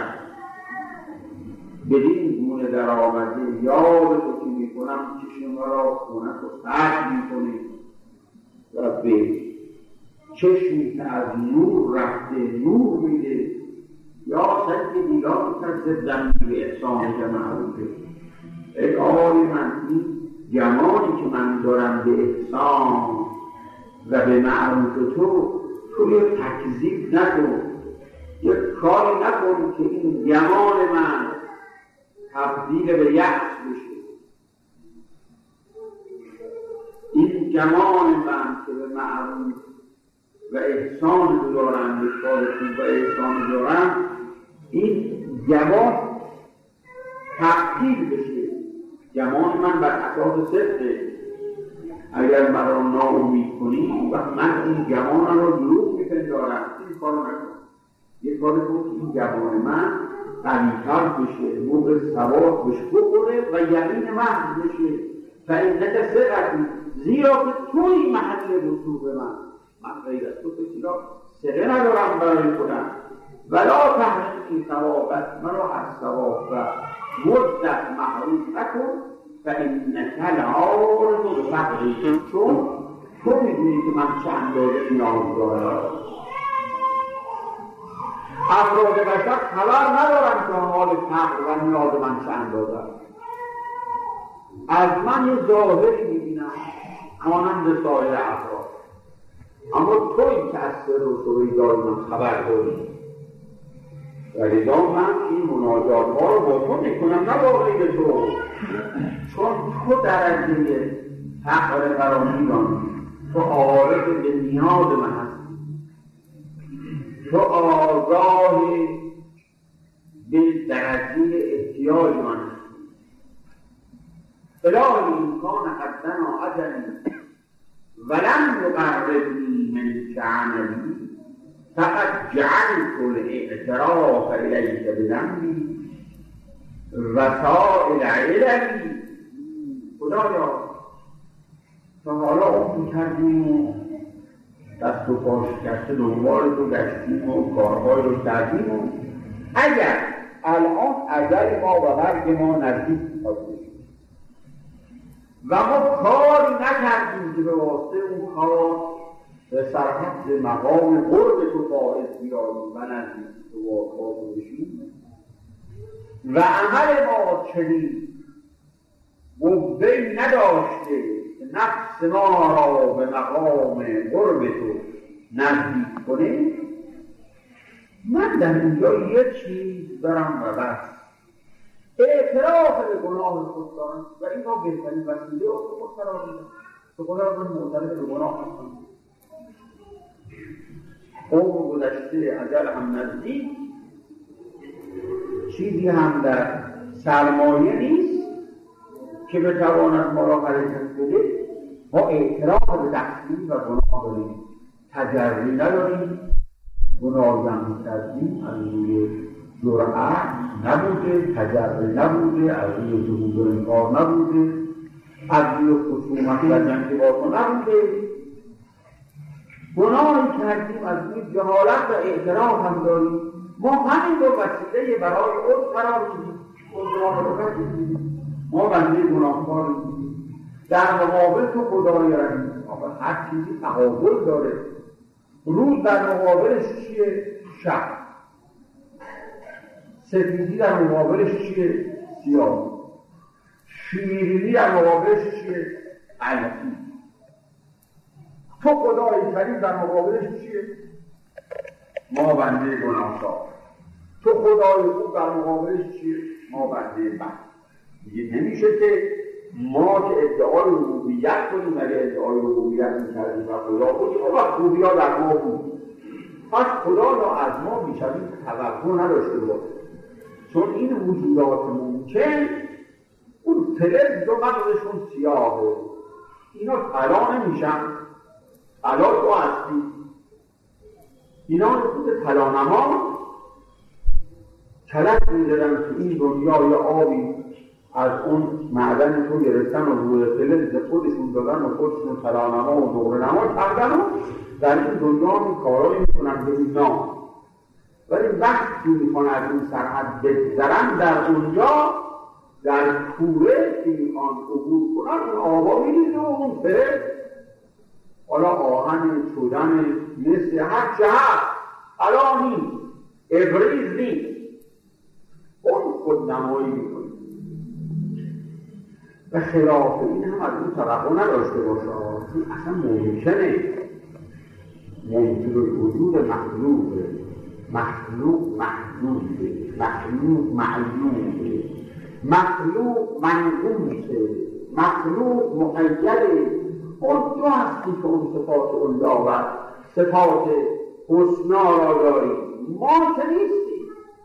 بدین گونه در آمده. یاد تو که میکنم چشم مرا خونک و سرد میکنه، و به چشمی که از نور رفته نور میده. یا سید دیگان که زدن به احسان که معروفه. ای آقای من، این جمالی که من دارم به احسان و به معروف تو، تو یه تکذیب نکن. یک کاری نکن که این گمان من تبدیل به یأس بشه، این گمان من که به معروف و احسان گذارم، به کار خوب و احسان گذارم، این گمان تبدیل بشه. گمان من بر اساس صدقه. اگر مرا ناامید کنی و من این گمان رو دروغ میپندارم، این کارو نکن. یک کار کن که این گمان من قوی‌تر بشه، موقع ثبات بشه بکنه و یقین محض بشه. و این نکه ثقتی، زیرا که توی محل رسوب من، من غیر از تو کسی را ثقه ندارم برای خودم. ولا تحرمی ثوابت، مرا از ثواب و مدت محروم نکن. و این نکل عارض و فقری، چون تو میدونی که من چه اندازه نیاز دارم. افراد بشر خبر ندارم که حال فقر و نیاز من چه اندازه است. از من یه ظاهری میبینم مانند سایر افراد، اما تویی که از سر و سویدای من خبر داری. و لذا من این مناجات ها رو با تو میکنم، نه با غیر تو، چون تو درجه فقر مرا میدانی، تو عارف به نیاز من هستی، تو آگاه به درجه احتیاج من هستی. الهی امکان قدنا عجلی ولم یقربنی من عملی، فقط جعلت الاعتراف الیک بذنبی وسائل علمی. خدایا تا حالا عمر کردیم و دست و پا شکسته دنبال تو گشتیم و کارهای رو کردیم و اگر الان اجل ما و مرگ ما نزدیک شد و ما کاری نکردیم که به واسطه اون کار به سرحد مقام قرب تو باعث بیاییم و نزدیک تو واقعا بشیم و عمل ما چنین قوه‌ای نداشته که نفس ما را به مقام قرب تو نزدیک کنه، من در اینجا یک چیز دارم و بس، اعتراف به گناه خود دارم و این را بهترین وسیله را به خود قرار میدم که خدا را من معترف به گناه هستم. عمر گذشته، اجل هم نزدیک، چیزی هم در سرمایه نیست که بتواند ما را حرکت بده. ما اعتراف به تقصیر و گناه داریم، تجربی نداریم، گناه هم کردیم، از روی جرأت نبوده، تجربه نبوده، از روی ظهور و انکار نبوده، از روی خصومت و جنگ با تو نبوده. گناهی کردیم، از روی جهالت و اعتراف هم داریم. ما همین دو وسیله برای خود قرار میدیم، خود گناه رو کردیم، ما بنده گناهکاریم. در مقابل تو خدای رحیم، هر چیزی تقابل داره. روز در مقابلش چیه؟ شب. سفیدی در مقابلش چیه؟ سیاه. شیرینی در مقابلش چیه؟ علفی. تو خدای کریم در مقابلش چیه؟ ما بنده گناهکار. تو خدای خوب در مقابلش چیه؟ ما بنده بد. دیگه نمیشه که ما که ادعای ربوبیت کنیم، اگه ادعای ربوبیت می‌کردیم و خدا بودیم و خوبی ها در ما بود، پس خدا را از ما میشویم توقع نداشته باشه، چون این وجودات ممکن اون فلز دو مغزشون سیاهه، اینا طلا نمیشن، طلا تو هستی، اینا خود طلانما کلک می‌زدن تو این دنیا یا آبی از اون معدن تو گرفتن و روی فلز خودشون دادن و خودشون طلانما و دورنما کردن و در این دنیا این کارایی میکنن به این نام. ولی وقتی میخوان از این سرحد بگذرن در اونجا در کوره که میخوان عبور کنن اون آبا میریزه و اون فلز حالا آهن شدن مثل هر چه هست حالا نیست، ابریز نیست، اون خودنمایی میکنه و خلاف این هم از اون توقع نداشته باشه. اصلا ممکنه، ممکن وجود مخلوقه مخلوق محدوده، مخلوق معلومه، مخلوق منقوصه، مخلوق مقیده. اون تو هستی که اون صفات اون داور صفات حسنا را داریم، ما که نیستیم،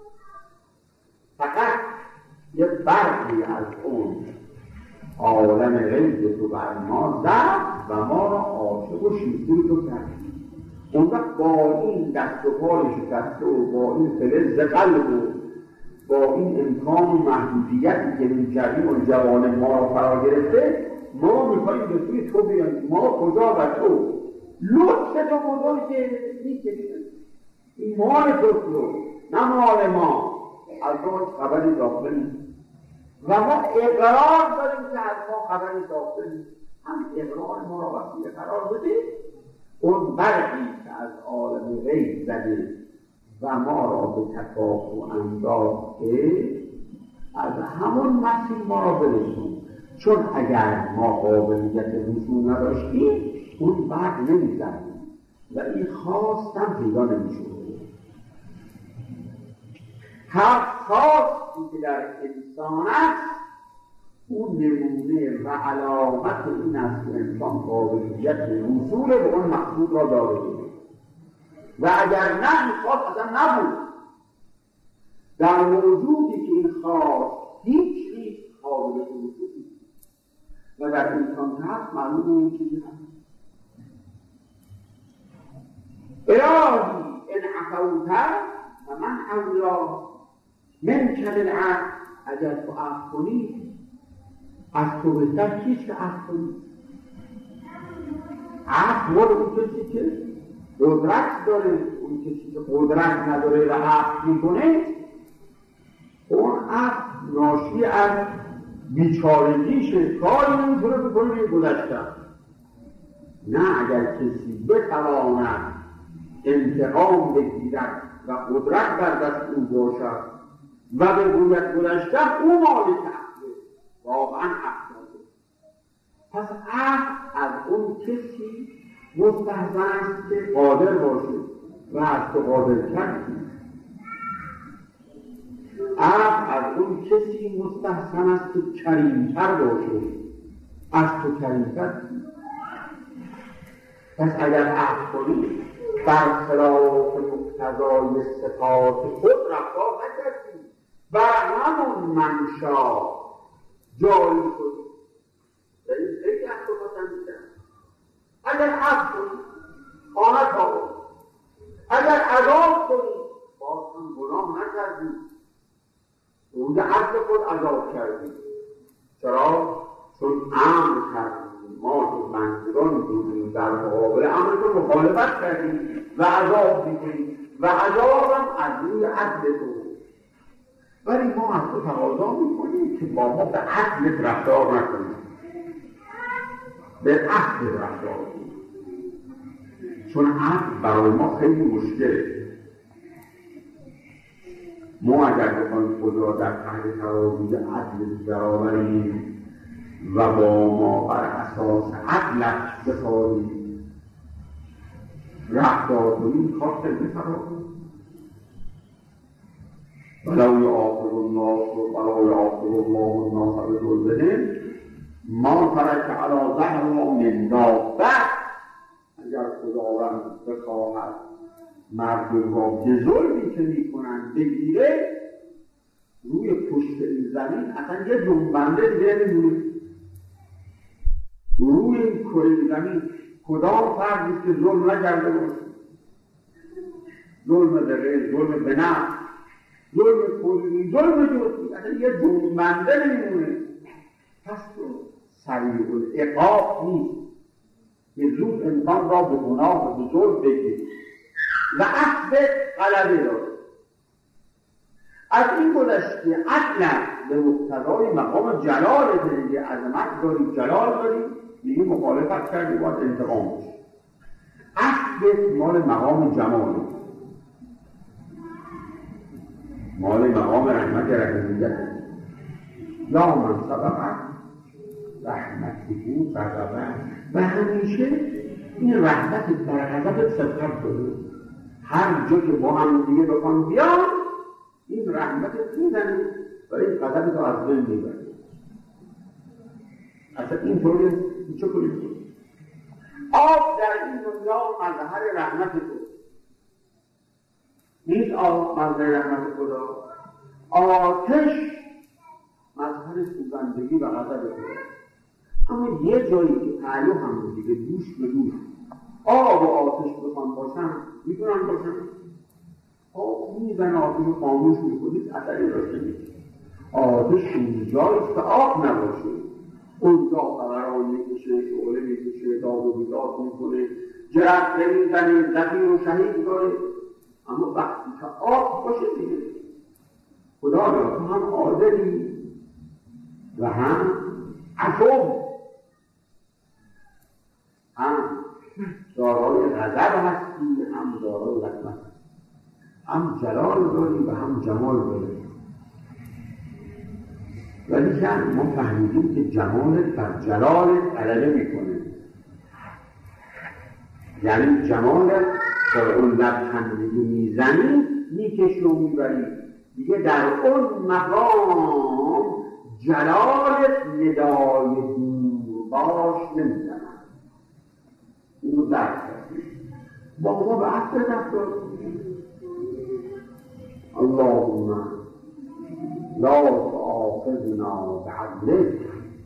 فقط یه برقی از اون عالم غیب تو بر ما زد و ما را عاشق و شیطون تو کرد. اون وقت با این دست و پای شکسته و با این فلز قلب و با این امکان و محدودیتی که می‌کردیم اون جوان ما را فرا گرفته، ما می‌خواهیم به توی تو بیاییم. ما کجا و تو لطف تو بزرگه نیست، این مال تو نه مال ما. از ما خبری داخلی و ما اقرار داریم که از ما خبری داخلی، هم اقرار ما را وسیله قرار بده. اون برقی که از عالم غیب زده و ما را به تکافؤ انداخته، از همون مسیر ما را برسون. چون اگر ما قابلیت رسون نداشتیم اون برق نمیزد و این خواستم پیدا نمیشود. هر خواستی که در انسان است اون نمونه و علامت این است که انسان قابلیت وصول به اون مقصود را داره و اگر نه این خواست اصلا نبود. در موجودی که این خواست هیچ چیز قابل وصول نیست و در انسان هست معلوم این چیزی هست. الهی ان عفوت و من اولا من کل العفو، اگر تو عفو کنی از تو بهتر کیست که عفو کنی؟ عفو مال اون کسی که قدرت داره، اون کسی که قدرت نداره و عفو میکنه اون عفو ناشی از بیچارگیشه، کاری نمیتونه بکنه گذشتن. نه، اگر کسی بتواند انتقام بگیرد و قدرت در دست او باشد و به گوید گذشتن، او مالک عفوه، واقعا عفو داره. پس عفو از اون کسی مستحسن است که قادر باشه و از تو قادر کردی. عفو از اون کسی مستحسن است که کریمتر باشه، از تو کریمتر. پس اگر عفو کنی برخلاف مقتضای صفات خود رفتار نکردی و همون منشا جاری شدی. و این خیلی عفو پسندیدن. اگر عفو کنی خواهد آقا، اگر عذاب کنی باز هم گناه نکردی، اونجا عفو خود عذاب کردی. چرا؟ چون امر کردی، ما تو بندگان بودیم در مقابل امرتون مخالفت کردیم و عذاب میکنیم و عذابم از روی عدل تو. ولی ما از تو تقاضا میکنیم که با ما به عدل رفتار نکنیم، به عدل رفتار کنیم، چون عدل برای ما خیلی مشکله. ما اگر بخوایم خود را در تحت ترازوی عدل درآوریم و با ما بر اساس عدلش بخواهیم رفتار کنیم، کار خیلی خرابه. ولو یؤاخذ الناس ولو یؤاخذ الله الناس بظلمهم ما ترک علی ظهرها من دابة. اگر خداوند بخواهد مردم را به ظلمی که میکنند بگیره، روی پشت این زمین اصلا یه جنبنده دیگه نمیمونه. روی این کره زمین کدام فردی که ظلم نکرده باشه، ظلم به غیر، ظلم به نفس، ظلم کلی، ظلم جزئی، اصلا یه جنبنده نمیمونه. پس تو سریع العقاب نیست که زود انسان را به گناه و به ظلم بگیر و عفو غلبه داره. از این گذشته عدل به مقتضای مقام جلال دیگه، عظمت داری، جلال داری، دیگه مخالفت کردی باید انتقام بشه. عفو مال مقام جماله، مال مقام رحمت رحمیت. یا من سبقت رحمتی غضبا، و همیشه این رحمت در غضب سبقت داره. هر جا که با هم دیگه بخوان بیان این رحمت میزنی و این قدر تو از بین میبرد. اصلا این طوری چه کنید؟ آب در این دنیا مظهر رحمت تو نیست. آب مظهر رحمت خدا، آتش مظهر سوزندگی و غضب خدا. اما یه جایی که تعلق هم دیگه دوش به دوش آب و آتش بخوان باشن میتونن باشن. آب میزن آتش رو خاموش میکنید اثری داشته نیست. آتش اونجاییست که آب نباشه، اونجا خبران میکشه، شعله میکشه، داد و بیداد میکنه، جرقه میزنه، زفیر رو شهید داره. اما وقتی که آب باشه دیگه خدایا تو هم عادلی و هم عفو، هم دارای غضب هستی، هم دارای رحمت، هم جلال داری و هم جمال داری. ولی که ما فهمیدیم که جمالت بر جلالت غلبه میکنه. یعنی جمالت در اون لبخندی میزنی میکشی و میبری دیگه، در اون مقام جلالت ندای دور باش نمیزنه. اینو درک کردیم. با ما به عقل رفتار اللهم لا تؤاخذنا بعدلك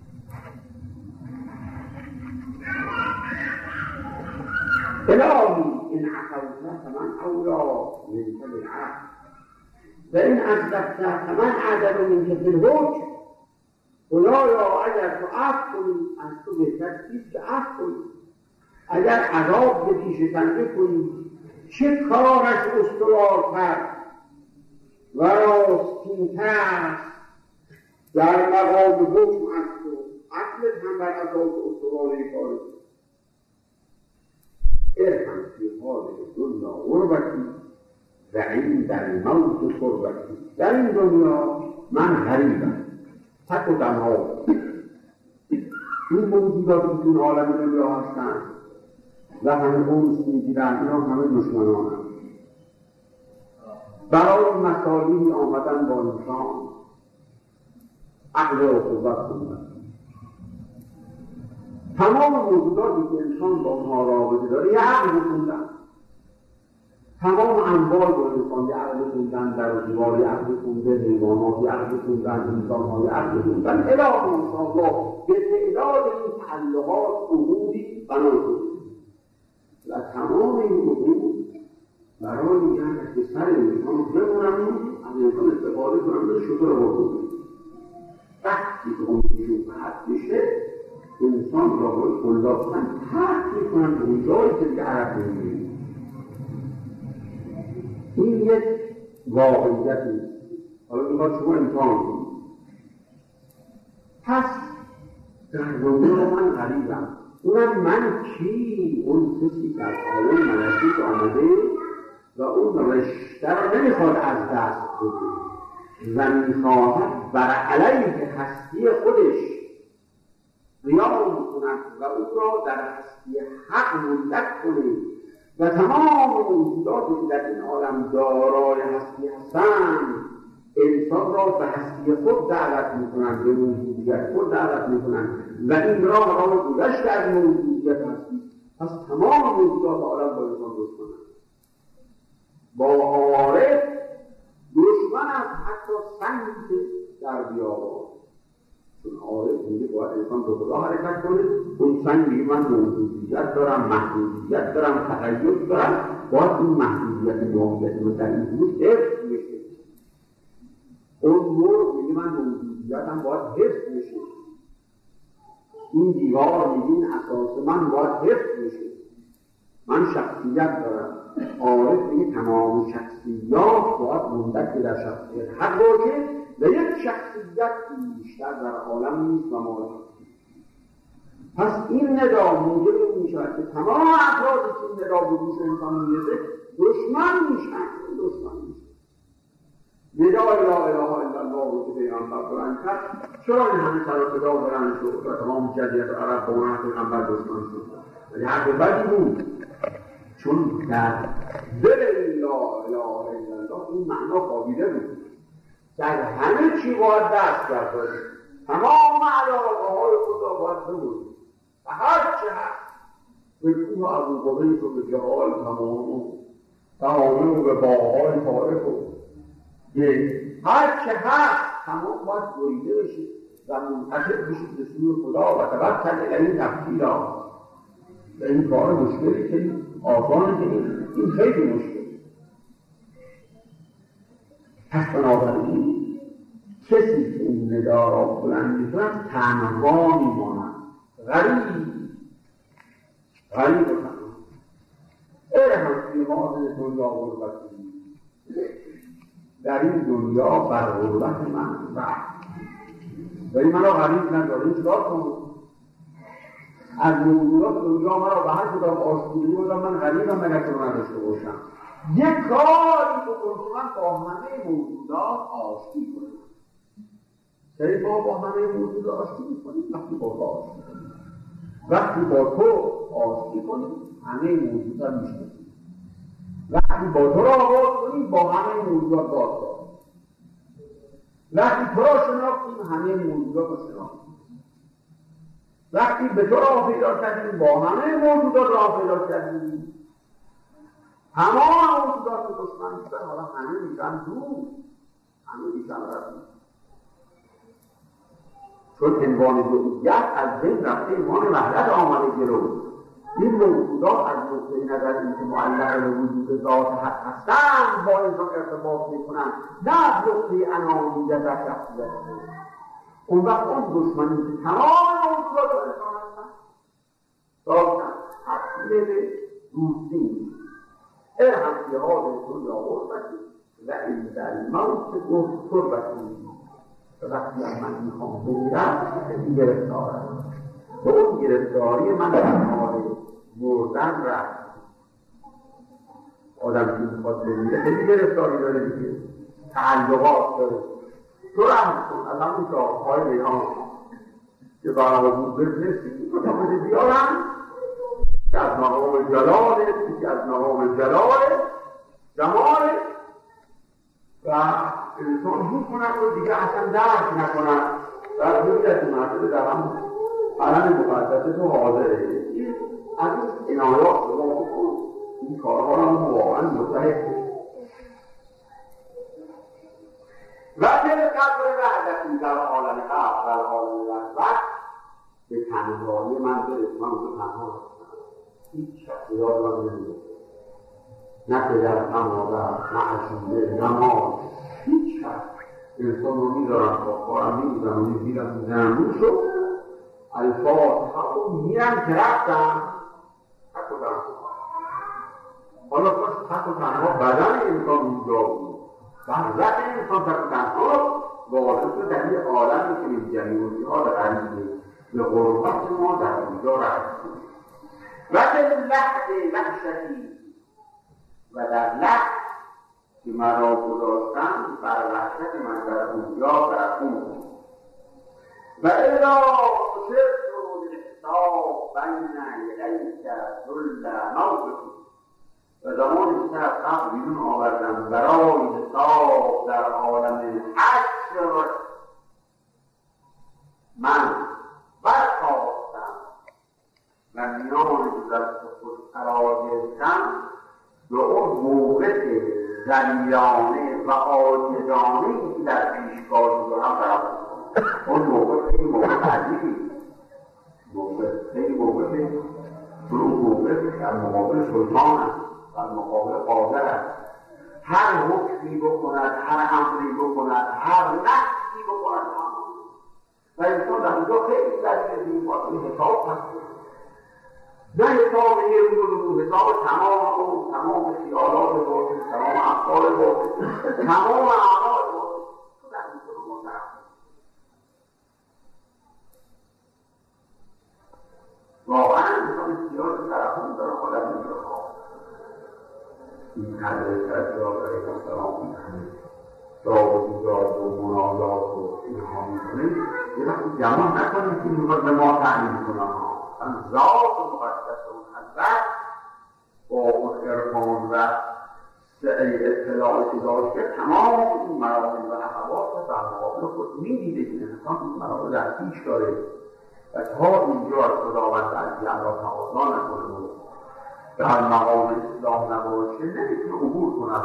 الهی ان عفوت فمن اولی منك بالعفو وان اصدقت فمن اعدل منك بالحکم. خدایا اگر تو عفو کنی از تو بهتر کیست که عفو کنی؟ اگر عذاب به پیش تنده کنی چه کارش استوارتر و راستین‌تر است در مقام حکم از تو. عقلت هم بر عذاب استواره کاره. ارحم فی حال دنیا غربتی و عند الموت صربتی. در این دنیا من غریبم، تک و تنها. این موجوداتی که اون عالم دنیا هستن و همه اونس میگیرن، اینا همه دشمنان هم. برای مسائلی آمدن با انسان عقل و قوت کنند. تمام موجوداتی که انسان با اونها رابطه داره یه عقل بکنن. تمام اموال با انسان یه عقل بکنن، در و دیوار یه عقل بکنن، حیوانات یه عقل بکنن، انسان ها یه عقل بکنن. اله انشاءالله به تعداد این تعلقات اموری بنا کنید و تمام این امور برای این که سر انسان رو بمونم از انسان استفاده کنم به شکر رو بکنم. وقتی که اون بیشون حد میشه انسان را باید کلداستن حد میکنم به اون جایی که دیگه عرب نمیدونیم. این یک واقعیت نیست. حالا میخواد شما امتحان کنید. پس در دنیا من غریبم. اونم من کی؟ اون کسی که از عالم ملکوت آمده و اون رشته را نمیخواد از دست بده و میخواهد بر علیه هستی خودش قیام کند و او را در هستی حق ملک کنه و تمام موجوداتی که در این عالم دارای هستی هستند انسان را به هستی خود دعوت میکنند، به موجودیت خود دعوت میکنند و این راه راه گذشت از موجودیت هستی. پس تمام موجودات عالم با انسان دشمنند. با عارف دشمن از حتی سنگی که در بیابان، چون عارف میگه باید انسان به خدا حرکت کنه. اون سنگ میگه من موجودیت دارم، محدودیت دارم، تقید دارم، باید این محدودیت موجودیت من در این بود حفظ میشه. اون مرغ میگه من موجودیتم باید حفظ میشه. این دیوار میگه این اساس من باید حفظ میشه. من شخصیت دارم. عارف میگه تمام شخصیات باید مندک در شخصیت حق باشه و یک شخصیت بیشتر در عالم نیست و ما. پس این ندا موجب این میشود که تمام افرادی که این ندا به گوش انسان میرسه دشمن میشن. دشمن میشن. ندای لا اله الا الله رو که پیغمبر بلند کرد، چرا این همه سر و صدا بلند شد و تمام جزیره عرب با اون پیغمبر دشمن شد؟ ولی حرف بدی بود، چون در دل لا اله الا الله این معنا خوابیده بود. در همه چی باید دست برداری، تمام علاقه های خدا باید بمونی و هر چه هست به کوه ابوقبیس و به جهال تمام تمامی و به باهای تاریخ و هر چه هست تمام باید بریده بشه و منتشر بشید به سوی خدا و توکل الیه تفصیلا. و این کار مشکلی که آسانه که این خیلی مشکل. پس بنابراین کسی که این ندا را بلند می‌کند تنها می‌ماند، غریب غریب و تنها. ارحم فی هذه دنیا غربتی، در این دنیا بر غربت من رفت و این من را غریب نداره. چرا کنم از موجودات دنیا من را به هر کدام آشکولی بودم من غریبم مگر که نداشته باشم. یک کاری بکن که من با همه موجودات آشتی کنم. سری ما با همه موجودات آشتی میکنیم وقتی با تو آشتی کنیم، وقتی با تو آشتی کنیم همه موجودات میشناسیم، وقتی با تو را آواز کنیم با همه موجودات باز داریم، وقتی تو را شناختیم همه موجودات را شناختیم، وقتی به تو را پیدا کردیم با همه موجودات را پیدا کردیم. تمام موجودات که دشمن میشن حالا همه میشن دور، همه میشن رفت، چون عنوان دویت از بین رفته عنوان وحدت آمده جلو. این موجودات از نقطه نظر اینکه معلق به وجود ذات حق هستند با انسان ارتباط میکنند، نه از نقطه انانیت در شخصیت. اون وقت اون دشمنی که تمام موجودات انسان هستند داشتن تفصیل به دوستی ارحم فی هذه دنیا غربتی و این در الموت غربتی. و وقتی از من میخوام بمیرم این گرفتارم و اون گرفتاری من در حال مردن رفت. آدم که میخواد بمیره خیلی گرفتاری داره دیگه، تعلقات داره. تو رحم کن از همون شاخهای ریحان که برای بود برسید تو تا بده بیارم که از مقام جلاله که از مقام جلاله جماله و انسان رو کنن و دیگه اصلا درک نکنن. در دویت مرتبه در هم علم مقدس تو حاضره این از این عنایات رو ما بکن این کارها رو واقعا متحد و دل قدر وحدتی در عالم حق در عالم لحظت به تنهایی من برس. من تو تنها هستم، هیچ شخصیات را نمیده، نه پدر نه مادر نه عشیره نه مال، هیچ هست. انسان رو میدارم با کارم میدارم و میگیرم میزنم روشو الفاتحه رو میرم که رفتم حق و تنها. حالا پس حق و تنها بدن انسان اونجا بود، وحدت انسان حق و تنها وارد در یه عالمی که این جمیعوزی ها در عریضه به غربت ما در اونجا رفتیم و در لحظه وحشتی و در لحظ که مرا گذاشتن بر وحشت من در اونجا در اون و الا شرط و حساب بین یدیک ذل موقفی و زمانی که از قبل بیرون آوردم برای حساب در عالم حشر من برخواستم و میان دست خود قرار گرفتم و اون موقف ذلیلانه و عاجزانه‌ای که در پیشگاه دارم برام اون موقف خیلی موقف عجیبی، موقف خیلی موقف اون موقف در مقابل سلطان است، در مقابل قادر است، هر حکمی بکند، هر امری بکند، هر نحسی بکند و انسان در اونجا خیلی ذلیل این باطل حساب هست، نه حساب یه رو حساب تمام اون تمام خیالات باطل، تمام افکار باطل، تمام اعمال باطل تو در اونجا رو مطرح واقعا انسان اختیار طرفون داره خودت میگه خواه این حضرت اجراد علیه السلام میکنه داد و بیداد و مناجات و اینها میکنه یه وقتی جمع نکنیم که میخواد به ما تعلیم کنن ذات مقدس اون حضرت با اون ارفان و اطلاعی که داشته تمام این مراحل و حواس در مقابل خود می‌دیده که انسان این مراحل در پیش داره و تا اینجا از خداوند عزیز را تقاضا نکنه و در مقام اسلام نباشه نمیتونه عبور کند.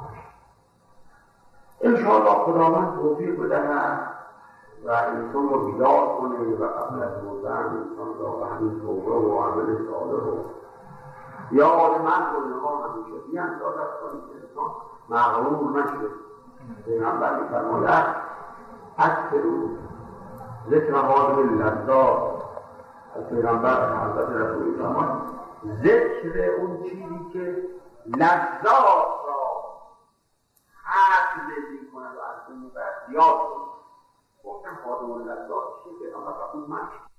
انشاءالله خداوند توفیق بدهد و انسان رو بیدار کنه و قبل از مردن انسان را به همین توبه و عمل صالح و یاد من رو اینها همیشه بیاندازد کنید که انسان مغرور نشه. پیغمبر می‌فرماید اکثروا ذکر هذه اللذات، از پیغمبر حضرت رسول الله ذکر اون چیزی که لذات را حد می‌کند و از این بعد یاد کنید. گفتم خادم اللذات چیه؟ پیغمبر فرمود مشک